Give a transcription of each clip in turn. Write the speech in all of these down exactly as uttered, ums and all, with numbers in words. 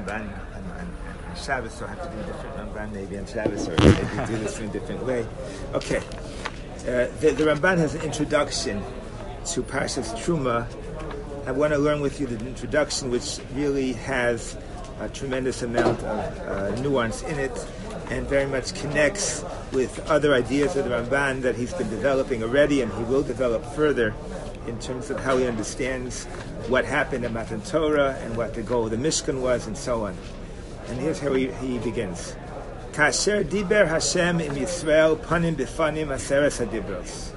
Ramban on, on, on Shabbos, so I have to do a different Ramban maybe on Shabbos, or maybe do this in a different way. Okay, uh, the, the Ramban has an introduction to Parshas Truma. I want to learn with you the introduction, which really has a tremendous amount of uh, nuance in it, and very much connects with other ideas of the Ramban that he's been developing already, and he will develop further in terms of how he understands what happened in Matan Torah and what the goal of the Mishkan was, and so on. And here's how he, he begins. Kasher diber Hashem im Yisrael panim befanim aseres hadibros.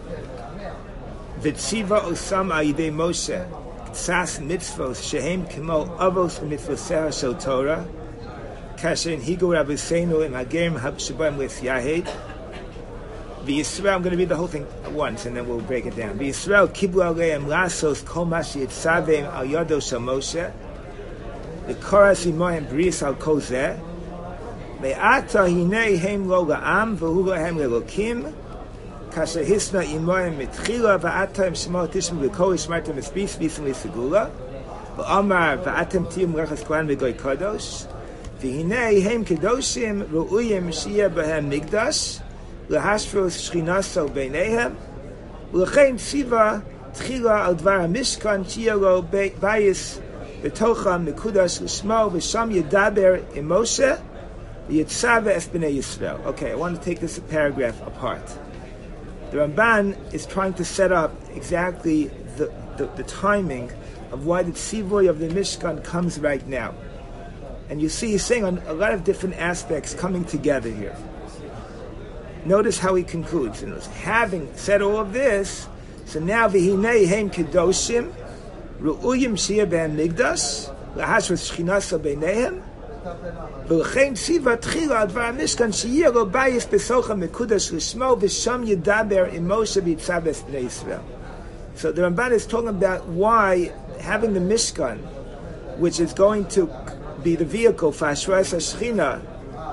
V'tziva osam al yidei Moshe ksas mitzvos shehem kimo avos mitzvoseh shel Torah kasher higu rabbeinu im hagerim habshabayim with Yahed. V'Yisrael, I'm going to read the whole thing at once, and then we'll break it down. V'Yisrael kiblu aleim lasos kol ma sheyitzavim al yado shel Moshe v'koras imohem bris al kol zeh ve'ata hinei hem lo la'am v'hu lahem lelokim kasher hisna imohem mitchila v'ata im shemo tishmu v'kol ishmartem esbis v'ism v'segula v'amar v'atem tiyum rechas kohan v'goy kadosh v'hinei hem kedoshim ru'uyim shiyeh b'hem migdash Lahashvos Shchinaso Beinehem, Ulechein Tziva Tchila Al Dvar HaMishkan Tiyalo Bayis Betocha Mekudash Lishmo V'Sham Yedaber Im Moshe V'Yitzave Es B'nei Yisrael. Okay, I want to take this paragraph apart. The Ramban is trying to set up exactly the, the, the timing of why the Tzivoy of the Mishkan comes right now. And you see he's saying on a lot of different aspects coming together here. Notice how he concludes. And having said all of this, so now v'hinei heim kedoshim ru'uyim shiyeh b'hem migdash lahashvos shchinasa beinehem v'lechein tziva tchila advar mishkan shiyeh lo bayis besocha mekudash lishmo v'sham yedaber im Moshe v'yitzav es b'nei Yisrael. So the Ramban is talking about why having the Mishkan, which is going to be the vehicle for Hashras HaShechina,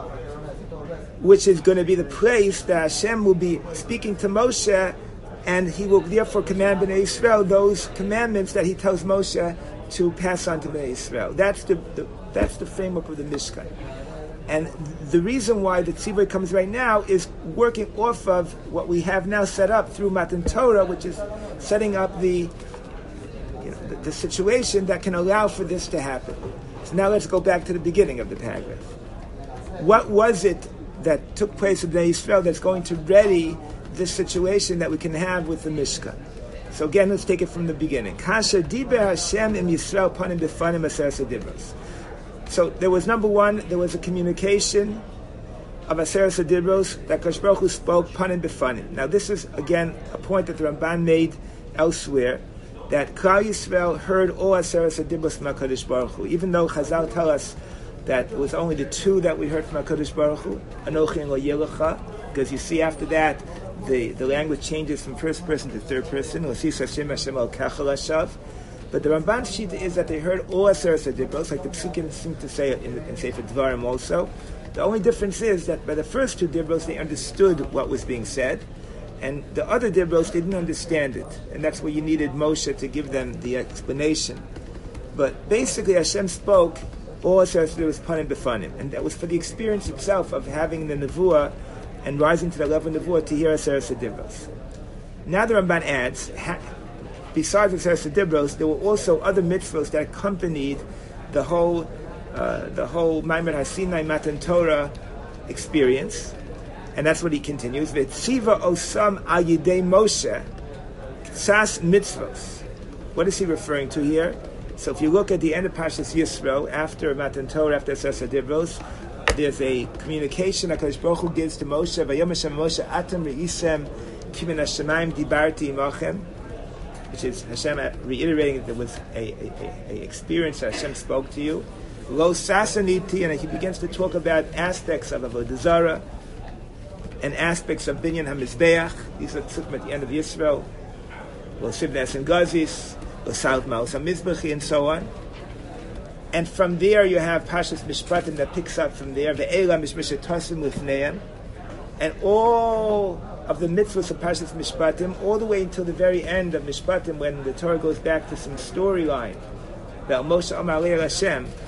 which is going to be the place that Hashem will be speaking to Moshe, and he will therefore command Bnei Yisrael those commandments that he tells Moshe to pass on to Bnei Yisrael. That's the, the that's the framework of the Mishkan. And the reason why the Tzivah comes right now is working off of what we have now set up through Matan Torah, which is setting up the, you know, the, the situation that can allow for this to happen. So now let's go back to the beginning of the paragraph. What was it that took place in Bnei Yisrael that's going to ready this situation that we can have with the Mishkan? So again, let's take it from the beginning. Kasher diber Hashem im Yisrael panim befanim aseres hadibros. So there was, number one, there was a communication of aseres hadibros that Kadosh Baruch Hu spoke panim befanim. Now this is again a point that the Ramban made elsewhere, that Klal Yisrael heard all aseres hadibros from Kadosh Baruch Hu, even though Chazal tell us that it was only the two that we heard from HaKadosh Baruch Hu, Anochi and Lo Yelecha, because you see after that, the, the language changes from first person to third person, L'sis Hashem Hashem Al Kachal Hashav. But the Ramban sheet is that they heard all Aseres HaDibros, like the Psukim seem to say in, in Sefer Dvarim also. The only difference is that by the first two Dibros, they understood what was being said, and the other Dibros, they didn't understand it. And that's where you needed Moshe to give them the explanation. But basically, Hashem spoke all Aseres HaDibros panim befanim, and that was for the experience itself of having the nevuah and rising to the level of nevuah to hear Aseres HaDibros. Now the Ramban adds, ha, besides Aseres HaDibros, there were also other mitzvos that accompanied the whole uh, the whole Maimer HaSinai Matan Torah experience, and that's what he continues. V'tziva osam al yidei Moshe ksas mitzvos. What is he referring to here? So if you look at the end of Parshas Yisro, after Matan Torah, after Aseres HaDibros, there's a communication that Kadosh Baruch Hu gives to Moshe. Vayom Hashem Moshe atem reisem ki min hashamayim dibarti imachem, which is Hashem reiterating that there was a, a, a, a experience that Hashem spoke to you. Lo sasaniti, and he begins to talk about aspects of Avodah Zarah and aspects of Binyan HaMizbeach. These are tzukim at the end of Yisro. Lo sivnes and gazis, and so on. And from there you have Pashas Mishpatim that picks up from there, Ve'ela Mishmishatasim Lifneim, and all of the mitzvahs of Pashas Mishpatim, all the way until the very end of Mishpatim, when the Torah goes back to some storyline. That Moshe Amar Le'er Hashem,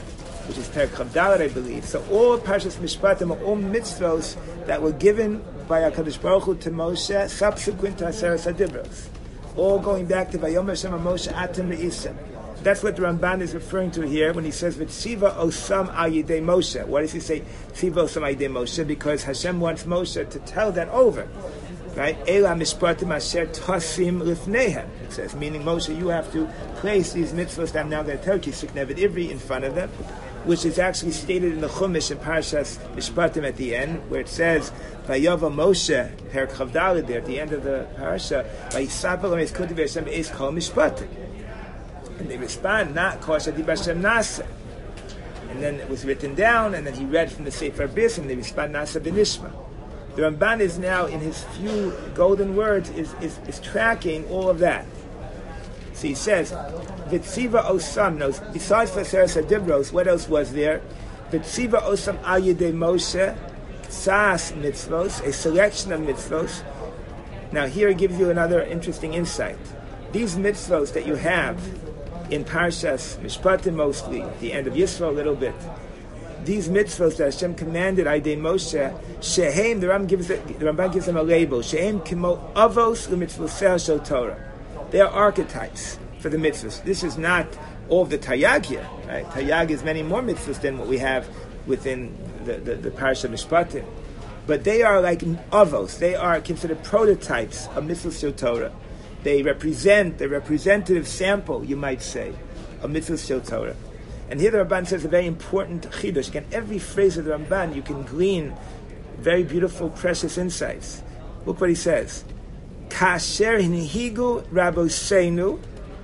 which is Perek Chavdalet, I believe. So all Parshas Mishpatim are all mitzvos that were given by HaKadosh Baruch Hu to Moshe subsequent to Aseret HaDibros. All going back to Vayomer Hashem Moshe Atem Re'isem. That's what the Ramban is referring to here when he says V'tziva osam al yidei Moshe. Why does he say Tziva osam al yidei Moshe? Because Hashem wants Moshe to tell that over. Right? Ela mishpatim asher tasim lifnehem. It says, meaning Moshe, you have to place these mitzvahs that I'm now going to tell you, Siknevet Ivri, in front of them, which is actually stated in the Chumash in Parashas Mishpatim at the end, where it says, Vayova Moshe, Perek Chavdalet there, at the end of the parasha, Vayisapel Omes Kutiv Hashem Eis Kol Mishpatim. And they respond, not Kol Shadi Bashem Nasa. And then it was written down, and then he read from the Sefer Bis, and they respond, Nasa B'nishma. The Ramban is now, in his few golden words, is, is, is tracking all of that. So he says, V'tziva osam, knows, besides for Aseret HaDibros, what else was there? V'tziva osam al yidei Moshe, tzas mitzvos, a selection of mitzvos. Now here he gives you another interesting insight. These mitzvos that you have in Parshas Mishpatim mostly, at the end of Yisro a little bit, these mitzvos that Hashem commanded Aidei Moshe, shehem, the Ramban gives, the Ramban gives them a label, shehem kimo avos u'mitzvoseh shel Torah. They are archetypes for the mitzvahs. This is not all of the Taryag here, right? Taryag is many more mitzvahs than what we have within the, the, the Parasha Mishpatim. But they are like avos. They are considered prototypes of mitzvahs shel Torah. They represent the representative sample, you might say, of mitzvahs shel Torah. And here the Ramban says a very important chidush. Again, every phrase of the Ramban, you can glean very beautiful, precious insights. Look what he says. Kasher hinhigu raboseinu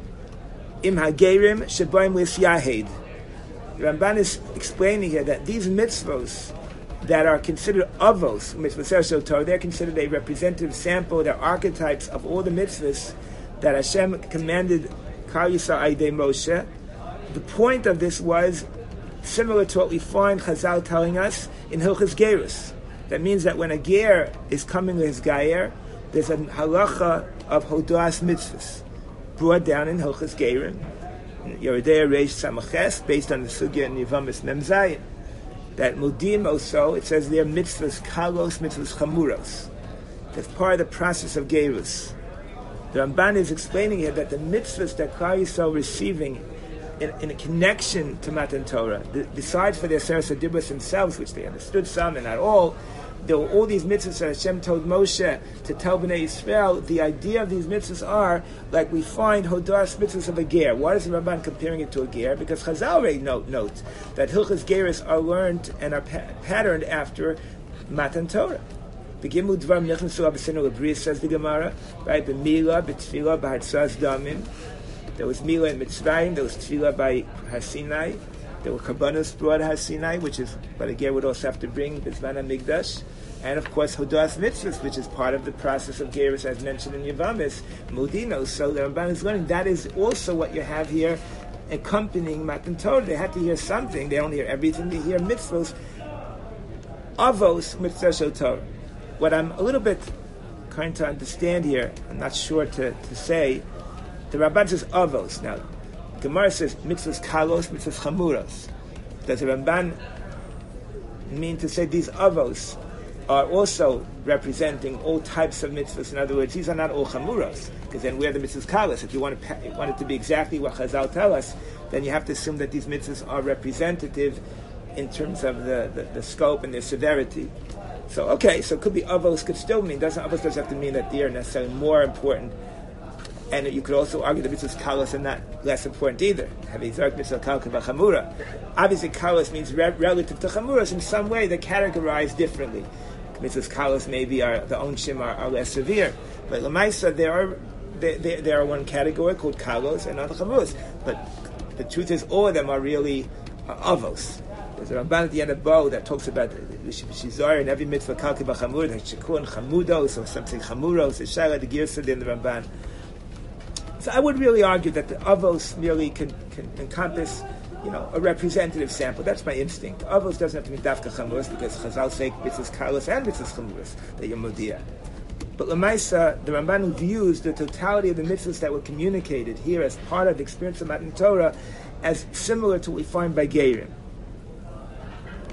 im hagerim sheboim lis yahed. The Ramban is explaining here that these mitzvos that are considered avos, mitzvos shel Torah, they're considered a representative sample, they're archetypes of all the mitzvahs that Hashem commanded Kal Yisrael Aidei Moshe. The point of this was similar to what we find Chazal telling us in Hilchos Gerus. That means that when a ger is coming with his gayer, there's a halacha of Hodas mitzvahs brought down in Hilchos Gerim, Yeridei Reish Samaches, based on the sugya in Yevamis Mem Zayin. That Mudim also, it says there mitzvahs kalos, mitzvahs chamuros. That's part of the process of Gerus. The Ramban is explaining here that the mitzvahs that Klal Yisrael receiving In, in a connection to Matan Torah, the, besides for their Aseret HaDibros themselves, which they understood some and not all, there were all these mitzvahs that Hashem told Moshe to tell Bnei Yisrael. The idea of these mitzvahs are, like we find Hodas mitzvahs of a ger. Why is the Ramban comparing it to a ger? Because Chazal already note, notes that Hilchos Gerus are learned and are pa- patterned after Matan Torah. The Gimel Dvar Nechnasu Avosenu L'Bris, says the Gemara, right? The Milah, B'Tfilah, B'Hartzas Damim. There was Milah in Mitzrayim, there was Tefillah by Hasinai, there were Kabbanos brought Hasinai, which is what a ger would also have to bring, B'Zman HaMikdash, and of course Hodas Mitzvahs, which is part of the process of Gerus, as mentioned in Yevamis, Mudino. So the Ramban is learning, that is also what you have here accompanying Matan Torah. They had to hear something, they don't hear everything, they hear mitzvahs, avos mitzvah shel Torah. What I'm a little bit trying to understand here, I'm not sure to, to say, the Ramban says avos. Now, Gemara says mitzvahs kalos, mitzvahs chamuros. Does the Ramban mean to say these avos are also representing all types of mitzvahs? In other words, these are not all chamuros, because then we're the mitzvahs kalos. If you want, to, want it to be exactly what Chazal tell us, then you have to assume that these mitzvahs are representative in terms of the, the, the scope and their severity. So, okay, so it could be avos, could still mean, doesn't avos doesn't have to mean that they are necessarily more important. And you could also argue that mitzvahs kalos are not less important either. Having zark mitzvah kal k'vachamura. Obviously, kalos means re- relative to chamuras. In some way, they're categorized differently. Mitzvahs kalos maybe are the onshim are, are less severe, but lamaisa there are there, there, there are one category called kalos and other chamuras. But the truth is, all of them are really uh, avos. There's a Ramban at the end of Bo that talks about shizar and every mitzvah kal k'vachamura, like shikun chamudos or something chamuros. The shara the girsad in the Ramban. So I would really argue that the avos merely can, can encompass, you know, a representative sample. That's my instinct. Avos doesn't have to be dafka chamuras because Chazal say mitzvahs kalos and mitzvahs chamuras that you're modia. But Lamaisa, the Ramban views the totality of the mitzvahs that were communicated here as part of the experience of Matan Torah as similar to what we find by Gerim.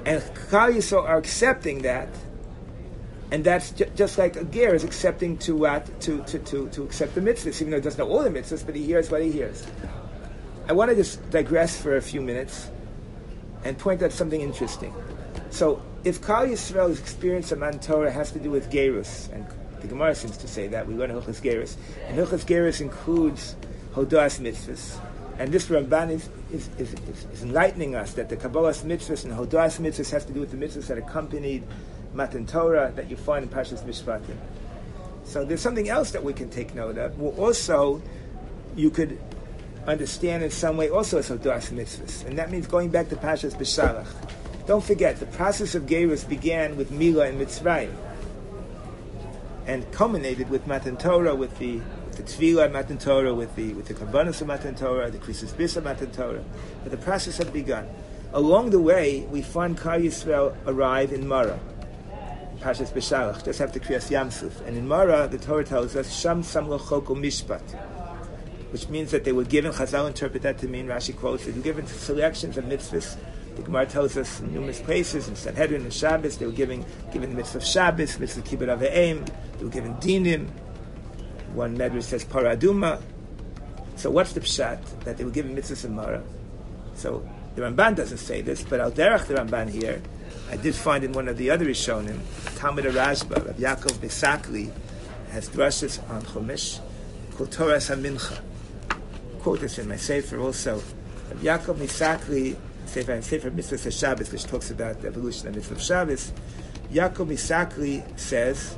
And Klal Yisrael are accepting that, and that's ju- just like a ger is accepting to what to, to, to, to accept the mitzvahs, even though he doesn't know all the mitzvahs, but he hears what he hears. I want to just digress for a few minutes and point out something interesting. So, if Klal Yisrael's experience of Matan Torah has to do with gerus, and the Gemara seems to say that, we learn Hilchos Gerus, and Hilchos Gerus includes Hodas mitzvahs, and this Ramban is, is, is, is, is enlightening us that the Kabbalah's mitzvahs and Hodas mitzvahs has to do with the mitzvahs that accompanied Matan Torah that you find in Parshas Mishpatim. So there's something else that we can take note of. Well, also, you could understand in some way also as Hodas mitzvahs, and that means going back to Parshas Beshalach. Don't forget, the process of Gerus began with Mila and Mitzrayim, and culminated with Matan Torah, with the the Tefillah of Matan Torah, with the with the Karbanos of Matan Torah, the Krisis Bris of Matan Torah. But the process had begun. Along the way, we find Klal Yisrael arrive in Mara, Parshas Beshalach, just after Kriyas Yamsuf. And in Mara, the Torah tells us, Sham Samlo Choko Mishpat, which means that they were given, Chazal interpret that to mean, Rashi quotes, they were given selections of mitzvahs. The Gemara tells us in numerous places, in Sanhedrin and Shabbos, they were giving, given the mitzvah of Shabbos, mitzvah of Kibbut Avayim, they were given dinim. One medrash says paraduma. So what's the pshat? That they were given mitzvahs in Mara. So the Ramban doesn't say this, but al derech the Ramban here, I did find in one of the other Rishonim, Talmud Rashba, Rav Yaakov Bisakli has drushes on Chumash called Torah HaMincha. Quote this in my Sefer also. Rav Yaakov Bisakli, Sefer, Sefer Mitzvahs of Shabbos, which talks about the evolution of Mitzvah of Shabbos. Yaakov Bisakli says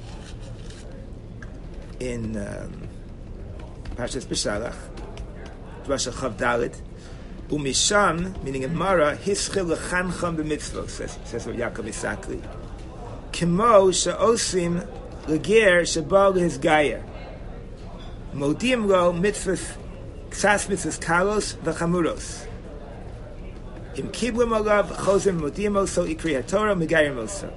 in um, Parshas Beshalach, Drasha Chav Dalet, Umisham, meaning in Mara, Hischil Lechancham b'mitzvot, says, says Yaakov Isakli. Kimo she'osim leger shebal his gayer. Modim lo mitzvahs, ksas mitzvahs kalos v'chamuros. Im kiblim alav chozim modim oso ikri haTorah megayer moso.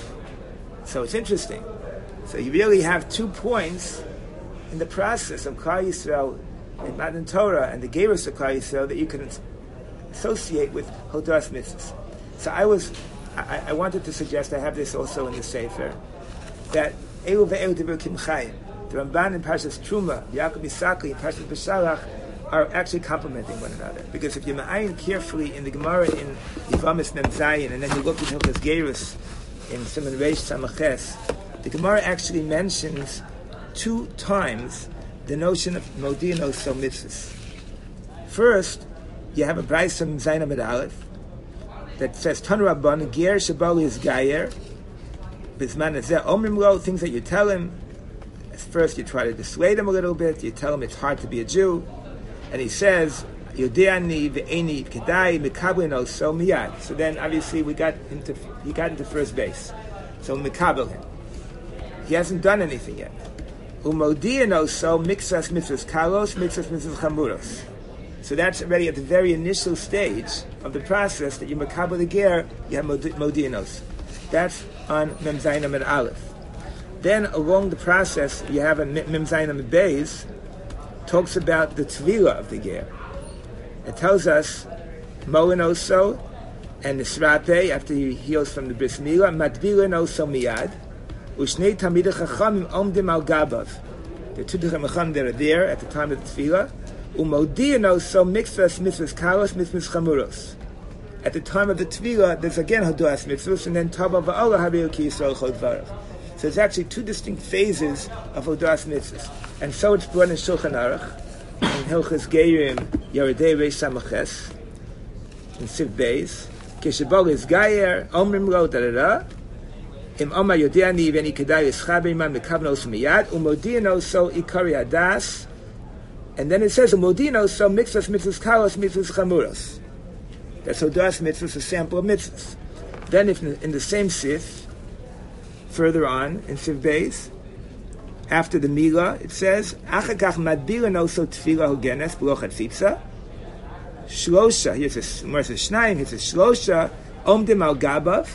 So it's interesting. So you really have two points in the process of Klal Yisrael in Matan Torah and the Gerus of Klal Yisrael that you can associate with Hodas mitzvahs. So I was, I, I wanted to suggest, I have this also in the Sefer, that Elu ve'elu divrei Kimchayim, the Ramban in Parshas Truma, Yaakov Isakli in Parshas Beshalach, are actually complementing one another. Because if you ma'ayin carefully in the Gemara in Yivamis Mem Zayin, and then you look at Hilchos Gerus in Siman Reish Samaches, the Gemara actually mentions two times the notion of Modi'in Oso mitzvahs. First, you have a Brais from Zayin Amid Aleph that says, Tan Rabban, Ger Shabali is Gayer, Bizman Azeh Omrim Lo, things that you tell him. At first, you try to dissuade him a little bit, you tell him it's hard to be a Jew, and he says, Yodeani ve'eni kedai mekabel Oso miyad. So then, obviously, we got into he got into first base. So mekabel him. He hasn't done anything yet. Umodi'in oso mixas mitzvahs kalos, mixas mitzvahs chamuros. So that's already at the very initial stage of the process that you makabel the ger, you have modi'in oso. That's on Mem Zayin Amid Aleph. Then along the process, you have a Mem Zayin Amid Beis, talks about the tvila of the ger. It tells us mo'in oso and nisrape after he heals from the bris milah, matvilin oso miyad. Ushnei Talmidei Chachamim omdim al gabav. The two Talmidei Chachamim that are there at the time of the tefillah. Umodi'in oso mitzvahs mitzvahs kalos mitzvahs chamuros. At the time of the tefillah, there's again Hodas mitzvahs, and then Taba va'olah habiyu ki Yisrael chod varach. So there's actually two distinct phases of Hodas mitzvahs, and so it's brought in Shulchan Aruch, in Hilchos Geirim Yeridei Reish Samaches, in Siv Beis. Keshebal is Gayer Omrim Lo da da da. Im Omar Yodeani v'eni kedai yischaber iman mekabel oso miyad umodi'in oso ikari hadas, and then it says umodi'in oso mitzvahs mitzvahs kalos mitzvahs chamuros. That's Hodas mitzvahs, a sample of mitzvahs. Then, if in the same sif, further on in Siv Beis, after the Mila, it says achakach madbilan oso tefila hogenes b'lo chatzitza shlosha. Here's a shnayim. Here's a shlosha omdim al gabav.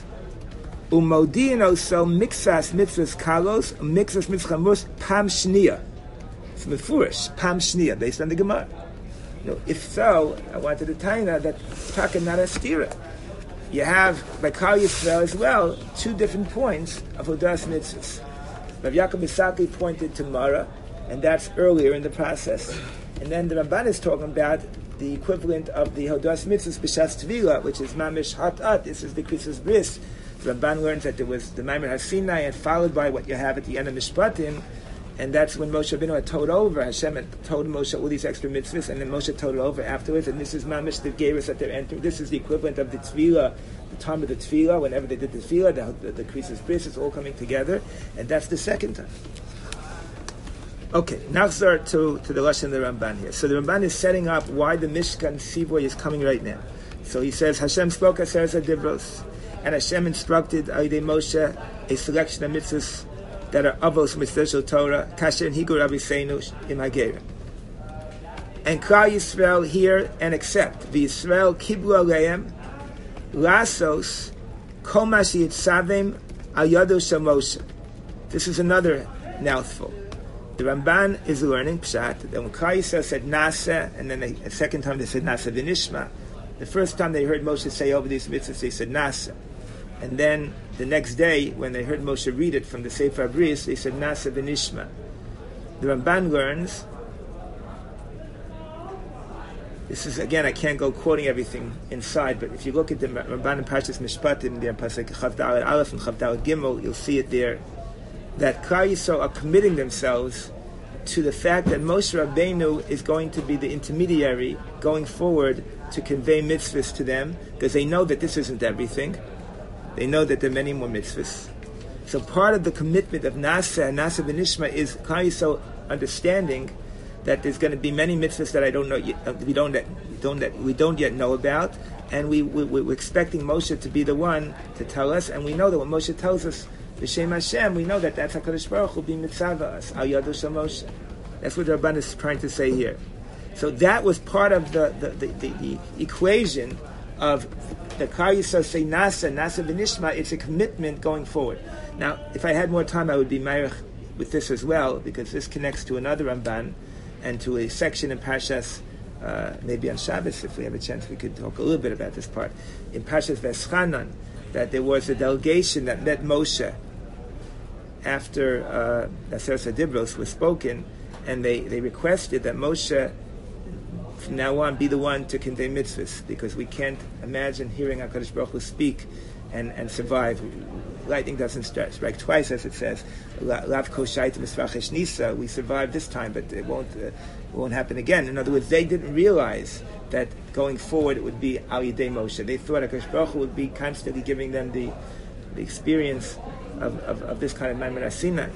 Umodi'in oso mixas mitzvahs kalos, mixas mitzvahs chamuros pam shniya. It's mefurish, pam shniya, based on the Gemara. You know, if so, I wanted to tell you that that's taka not a stira. you have by Klal Yisrael as well two different points of Hodas Mitzvahs. Rav Yaakov Misaki pointed to Mara, and that's earlier in the process. And then the Ramban is talking about the equivalent of the Hodas Mitzvahs B'Shas Tvila, which is Mamish Hatat. This is the Krisus Bris. The Ramban learns that there was the Maimer HaSinai, and followed by what you have at the end of Mishpatim, and that's when Moshe Rabbeinu had told over. Hashem had told Moshe all these extra mitzvahs, and then Moshe told over afterwards. And this is Mamish the Geras that they're entering. This is the equivalent of the Tvila, the time of the Tvila. Whenever they did the Tvila, the, the, the Krisus Bris is all coming together, and that's the second time. Okay, now start to, to the lesson of the Ramban here. So the Ramban is setting up why the Mishkan Sivoy is coming right now. So he says, Hashem spoke Aser Dibros, and Hashem instructed Aydei Moshe a selection of mitzvahs that are avos mitzvah Torah, kasher and higur aviseinu im hagerim. And Klal Yisrael hear and accept. The Yisrael kiblu aleim lasos kol ma sheyitzavim al yado shel Moshe. This is another mouthful. The Ramban is learning pshat that when Klal Yisrael said nasa, and then they, the second time they said nasa v'nishma. The first time they heard Moshe say over these mitzvahs, they said nasa. And then the next day, when they heard Moshe read it from the Sefer Bris, they said nasa v'nishma. The Ramban learns, this is, again, I can't go quoting everything inside, but if you look at the Ramban and Parshas Mishpatim, there in Pasuk Chav Daled Aleph and Chav Daled Gimel, you'll see it there, that Klal Yisrael are committing themselves to the fact that Moshe Rabbeinu is going to be the intermediary going forward to convey mitzvahs to them, because they know that this isn't everything. They know that there are many more mitzvahs. So part of the commitment of Nasa and Nasa V'Nishma is Klal Yisrael understanding that there's going to be many mitzvahs that I don't know yet, we don't we don't we don't yet know about, and we, we we're expecting Moshe to be the one to tell us, and we know that when Moshe tells us B'Shem Hashem, we know that that's HaKadosh Baruch Hu being mitzvah us Al Yado Shel Moshe. That's what the Rabban is trying to say here. So that was part of the the, the, the, the equation of the Klal Yisrael say Nasa, Nasa V'Nishma. It's a commitment going forward. Now, if I had more time, I would be meirich with this as well, because this connects to another Ramban and to a section in Parshas, uh, maybe on Shabbos, if we have a chance, we could talk a little bit about this part. In Parshas Veschanan, that there was a delegation that met Moshe after uh, Aser Dibros was spoken, and they, they requested that Moshe from now on be the one to convey mitzvahs, because we can't imagine hearing HaKadosh Baruch Hu speak and, and survive. Lightning doesn't strike twice, as it says. Lav koshait misrachesh nisa. We survived this time, but it won't uh, it won't happen again. In other words, they didn't realize that going forward it would be Al Yidei Moshe. They thought HaKadosh Baruch Hu would be constantly giving them the the experience of, of, of this kind of Maimer Sinai.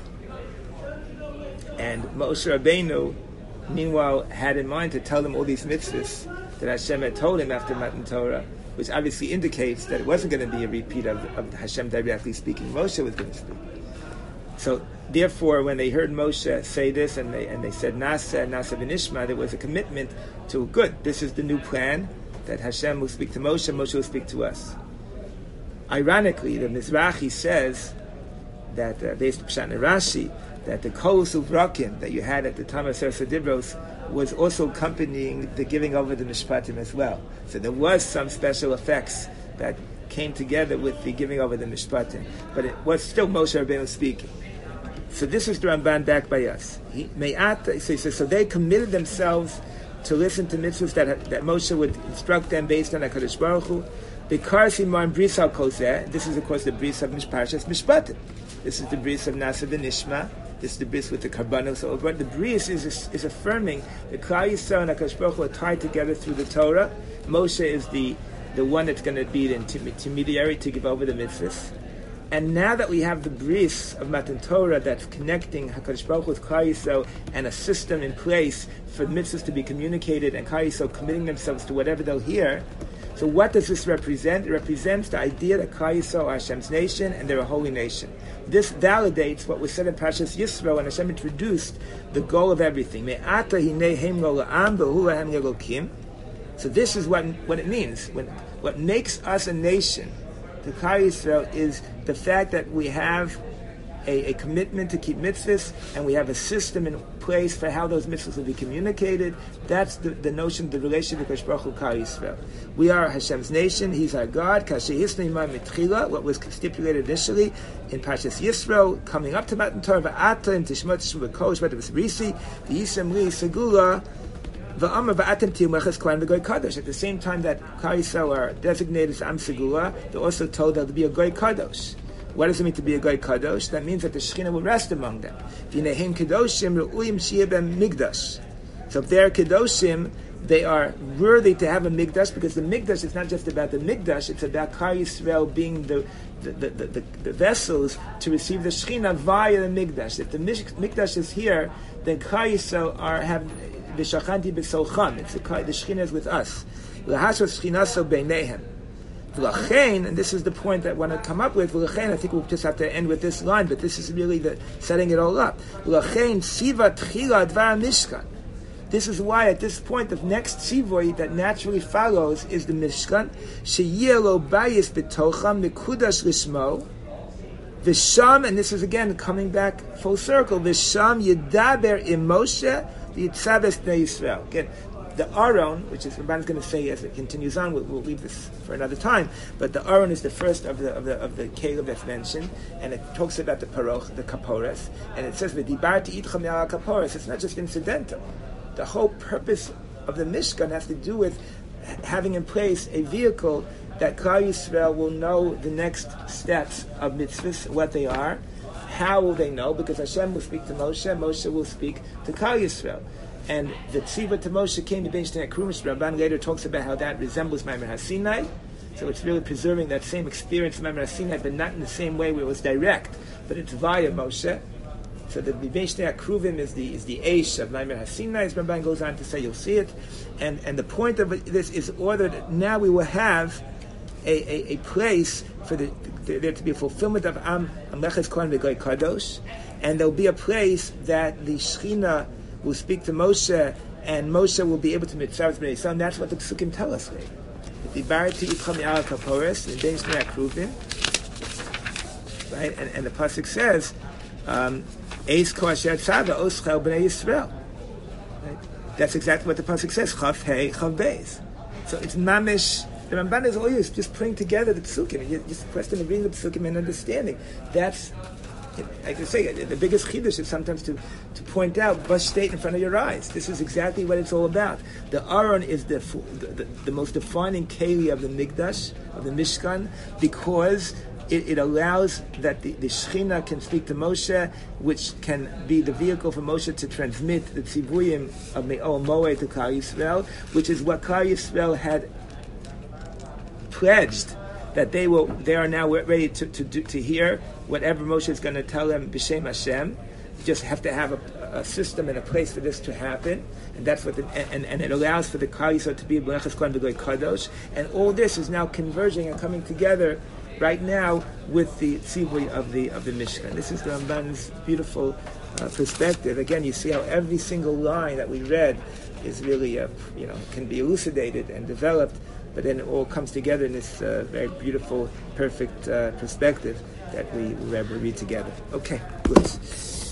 And Moshe Rabbeinu, meanwhile, had in mind to tell them all these mitzvahs that Hashem had told him after Matan Torah, which obviously indicates that it wasn't going to be a repeat of, of Hashem directly speaking. Moshe was going to speak. So, therefore, when they heard Moshe say this, and they and they said Nasa, Nasa V'Nishma, there was a commitment to, good, this is the new plan, that Hashem will speak to Moshe, Moshe will speak to us. Ironically, the Mizrahi says that, uh, based on Pshat and Rashi, that the Kos Uvrakim that you had at the time of Sefer Dibros was also accompanying the giving over the Mishpatim as well. So there was some special effects that came together with the giving over the Mishpatim. But it was still Moshe Rabbeinu speaking. So this is the Ramban back by us. He, so, he says, so they committed themselves to listen to mitzvahs that, that Moshe would instruct them based on HaKadosh Baruch Hu. Because he mar bris al kozeh, this is of course the bris of Mishparshas Mishpatim. This is the bris of Nasa V'Nishma. This is the bris with the karbanos over. The bris is is affirming that Klal Yisrael and HaKadosh Baruch Hu are tied together through the Torah. Moshe is the the one that's going to be the intermediary to give over the mitzvahs. And now that we have the bris of Matan Torah that's connecting HaKadosh Baruch Hu with Klal Yisrael and a system in place for the mitzvahs to be communicated and Klal Yisrael committing themselves to whatever they'll hear. So what does this represent? It represents the idea that Klal Yisrael are Hashem's nation and they're a holy nation. This validates what was said in Parshas Yisro when Hashem introduced the goal of everything. So this is what what it means. When, what makes us a nation to Klal Yisrael is the fact that we have a, a commitment to keep mitzvahs, and we have a system in place for how those mitzvahs will be communicated. That's the, the notion of the relationship with Baruch Hu Kal Yisrael. We are Hashem's nation. He's our God. What was stipulated initially in Parshas Yisro, coming up to Matan Torah, Va'ata and Tishmot Tishmot Kosh, but it was Risi, the Yisam Li Segula. At the same time that Kal Yisrael are designated as Am Segula, they're also told that to be a Goy Kadosh. What does it mean to be a Goy Kadosh? That means that the Shekhinah will rest among them. So if they're Kedoshim, they are worthy to have a Mikdash, because the Mikdash is not just about the Mikdash, it's about Kal Yisrael being the the, the, the, the vessels to receive the Shekhinah via the Mikdash. If the Mikdash is here, then Kal Yisrael are have V'shachanti b'solcham. It's the, the Shekhinah is with us. L'hashos Shechinaso beinehem. V'lachein, and this is the point that I want to come up with. V'lachein, I think we'll just have to end with this line, but this is really the setting it all up. V'lachein siva tchila dvar mishkan. This is why at this point the next tzivoy that naturally follows is the Mishkan. Sheyeh lo bayis b'tocham mikudash lishmo. V'sham, and this is again coming back full circle. V'sham yedaber im Moshe. The Yitzabes Bnei Yisrael. Again, the Aron, which is Rabban is going to say as it continues on, we'll, we'll leave this for another time. But the Aron is the first of the of the of the Caleb that's mentioned, and it talks about the Paroch, the Kapores, and it says V'dibarti itcha me'al Kapores. It's not just incidental. The whole purpose of the Mishkan has to do with having in place a vehicle that Klal Yisrael will know the next steps of mitzvahs, what they are. How will they know? Because Hashem will speak to Moshe, Moshe will speak to Klal Yisrael. And the tziva to Moshe came to Bein Shnei Akruim. Rabban later talks about how that resembles Maimer HaSinai. So it's really preserving that same experience of Maimer HaSinai, but not in the same way where it was direct, but it's via Moshe. So the Bein Shnei Akruvim is the is the Eish of Maimer HaSinai, as Rabban goes on to say, you'll see it. And and the point of this is order that now we will have a, a, a place for the, the, there to be a fulfillment of Am Amleches Kohen V'Goy Kadosh, and there'll be a place that the Shekhinah will speak to Moshe, and Moshe will be able to mitzvah Bnei Yisrael. And that's what the Psukim tell us. The Dibarti Itcha Me'al Kapores in Bein Shnei Akruvim, right? And, and the pasuk says, Eis Ko Asher Tzava Oschel Bnei Yisrael. Right? That's exactly what the pasuk says. Chav Hei Chav Beis. So it's mamish. The Ramban is always just putting together the psukim. Just a question of reading the psukim and understanding. That's, I can say, the biggest chiddush is sometimes to, to point out, bus state in front of your eyes. This is exactly what it's all about. The Aron is the the, the, the most defining keli of the Mikdash, of the Mishkan, because it, it allows that the, the Shekhinah can speak to Moshe, which can be the vehicle for Moshe to transmit the tzivuyim of Me'ol Moed to Klal Yisrael, which is what Klal Yisrael had pledged, that they will, they are now ready to to, do, to hear whatever Moshe is going to tell them b'shem Hashem. You just have to have a, a system and a place for this to happen, and that's what the, and, and it allows for the Klal Yisrael to be B'leches Kohen V'Goy Kadosh, and all this is now converging and coming together right now with the tzivui of the of the Mishkan. This is the Ramban's beautiful uh, perspective. Again, you see how every single line that we read is really uh, you know can be elucidated and developed. But then it all comes together in this uh, very beautiful, perfect uh, perspective that we, we read together. Okay, good.